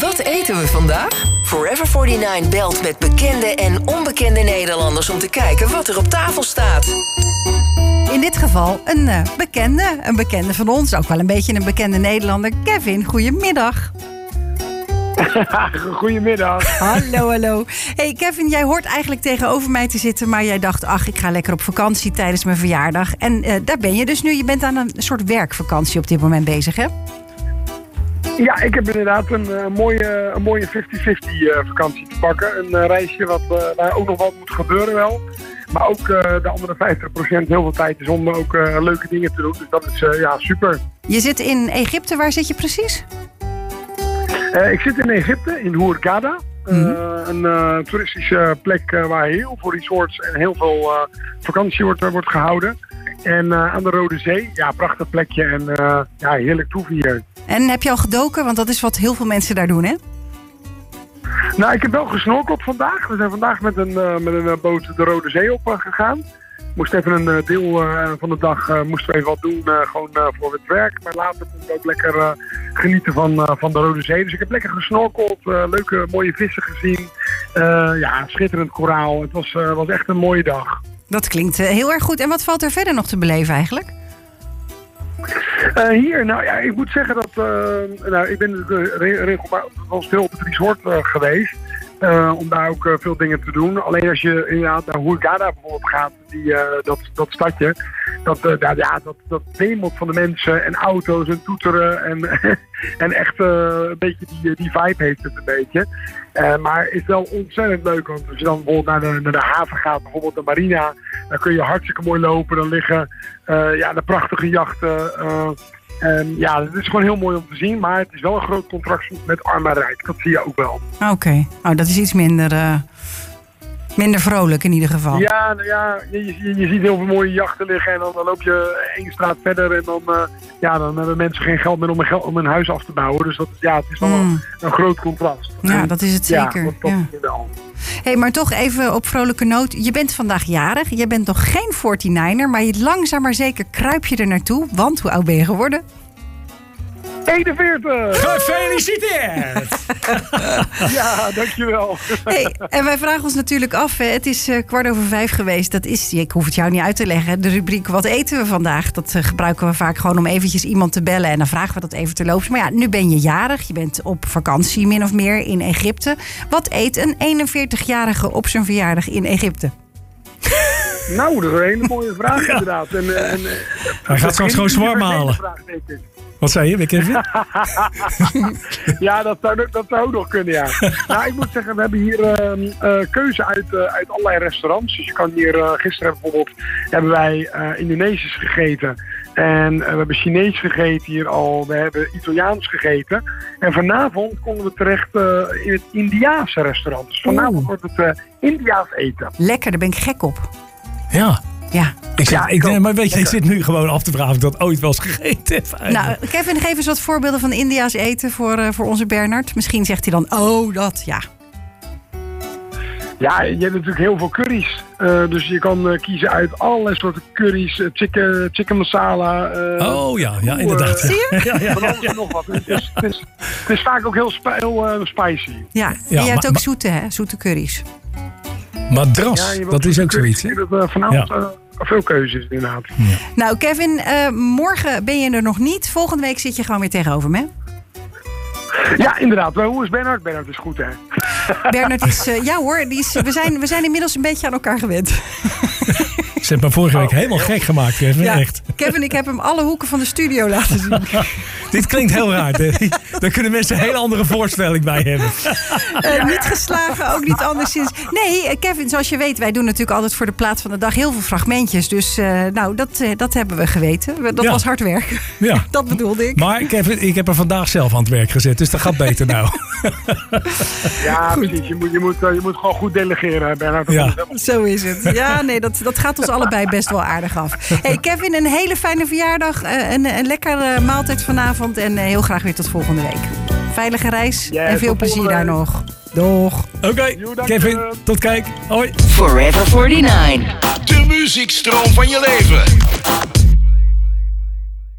Wat eten we vandaag? Forever 49 belt met bekende en onbekende Nederlanders om te kijken wat er op tafel staat. In dit geval een bekende. Een bekende van ons. Ook wel een beetje een bekende Nederlander. Kevin, goedemiddag. Goedemiddag. Hallo. Hey Kevin, jij hoort eigenlijk tegenover mij te zitten, maar jij dacht, ik ga lekker op vakantie tijdens mijn verjaardag. En daar ben je dus nu. Je bent aan een soort werkvakantie op dit moment bezig, hè? Ja, ik heb inderdaad een mooie 50-50 vakantie te pakken. Een reisje waar ook nog wat moet gebeuren wel. Maar ook de andere 50% heel veel tijd is om ook leuke dingen te doen. Dus dat is super. Je zit in Egypte. Waar zit je precies? Ik zit in Egypte, in Hurghada. Een toeristische plek waar heel veel resorts en heel veel vakantie wordt gehouden. En aan de Rode Zee, prachtig plekje en heerlijk toeven hier. En heb je al gedoken? Want dat is wat heel veel mensen daar doen, hè? Nou, ik heb wel gesnorkeld vandaag. We zijn vandaag met een boot de Rode Zee op gegaan. Moest even een deel van de dag moesten we even wat doen, gewoon voor het werk. Maar later kon ik ook lekker genieten van de Rode Zee. Dus ik heb lekker gesnorkeld, leuke mooie vissen gezien. Schitterend koraal. Het was echt een mooie dag. Dat klinkt heel erg goed. En wat valt er verder nog te beleven eigenlijk? Hier, ik moet zeggen dat ik ben regelmatig veel op het resort geweest. Om daar ook veel dingen te doen. Alleen als je inderdaad naar Hurghada bijvoorbeeld gaat, dat stadje, dat wemelt van de mensen en auto's en toeteren en echt een beetje die vibe heeft het een beetje. Maar het is wel ontzettend leuk, want als je dan bijvoorbeeld naar de haven gaat, bijvoorbeeld de marina, dan kun je hartstikke mooi lopen. Dan liggen de prachtige jachten. Het is gewoon heel mooi om te zien, maar het is wel een groot contrast met arm en rijk. Dat zie je ook wel. Oké. Dat is iets minder vrolijk in ieder geval. Ja, je ziet heel veel mooie jachten liggen en dan loop je 1 straat verder en dan hebben mensen geen geld meer om een huis af te bouwen. Dus het is wel een groot contrast. Ja, dat is het zeker. Dat is wel. Hey, maar toch even op vrolijke noot. Je bent vandaag jarig. Je bent nog geen 49er, maar langzaam maar zeker kruip je er naartoe. Want hoe oud ben je geworden? 41! Gefeliciteerd! Ja, dankjewel. Hey, en wij vragen ons natuurlijk af, het is 4:15 geweest. Dat is, ik hoef het jou niet uit te leggen, de rubriek Wat eten we vandaag? Dat gebruiken we vaak gewoon om eventjes iemand te bellen. En dan vragen we dat even terloops. Maar nu ben je jarig. Je bent op vakantie min of meer in Egypte. Wat eet een 41-jarige op zijn verjaardag in Egypte? Nou, dat is een hele mooie vraag inderdaad. Hij gaat straks gewoon shawarma halen. Wat zei je, Kevin? Ja, dat zou ook nog kunnen, ja. Nou, ik moet zeggen, we hebben hier keuze uit allerlei restaurants. Dus je kan hier, gisteren bijvoorbeeld, hebben wij Indonesisch gegeten. En we hebben Chinees gegeten hier al. We hebben Italiaans gegeten. En vanavond konden we terecht in het Indiaanse restaurant. Dus vanavond wordt het Indiaas eten. Lekker, daar ben ik gek op. Ja. Ja. Maar weet je, ik zit nu gewoon af te vragen of ik dat ooit wel eens gegeten heb. Nou, Kevin, geef eens wat voorbeelden van India's eten voor onze Bernard. Misschien zegt hij dan, dat, ja. Ja, je hebt natuurlijk heel veel curry's. Dus je kan kiezen uit allerlei soorten curry's. Chicken masala. Inderdaad. Zie je? Van alles en nog wat. Het is vaak ook heel spicy. Ja, en je hebt ook zoete curry's. Madras, dat is ook zoiets, hè? Vanavond veel keuzes, inderdaad. Ja. Nou, Kevin, morgen ben je er nog niet. Volgende week zit je gewoon weer tegenover me, hè? Ja, inderdaad. Hoe is Bernard? Bernard is goed, hè? Bernard is... we zijn inmiddels een beetje aan elkaar gewend. Ze heeft me vorige week helemaal gek gemaakt, Kevin. Ja, echt. Kevin, ik heb hem alle hoeken van de studio laten zien. Dit klinkt heel raar. Daar kunnen mensen een hele andere voorstelling bij hebben. Niet geslagen, ook niet anderszins. Nee, Kevin, zoals je weet, wij doen natuurlijk altijd voor de plaat van de dag heel veel fragmentjes. Dus dat hebben we geweten. Dat was hard werk. Ja. Dat bedoelde ik. Maar Kevin, ik heb er vandaag zelf aan het werk gezet. Dus dat gaat beter nou. Ja, precies. Je moet gewoon goed delegeren, Bernard. Ja. Zo is het. Ja, nee, dat gaat ons allebei best wel aardig af. Hey Kevin, een hele fijne verjaardag. Een lekkere maaltijd vanavond. En heel graag weer tot volgende week. Veilige reis en veel plezier daar nog. Doeg. Oké, Kevin, tot kijk. Hoi. Forever 49. De muziekstroom van je leven.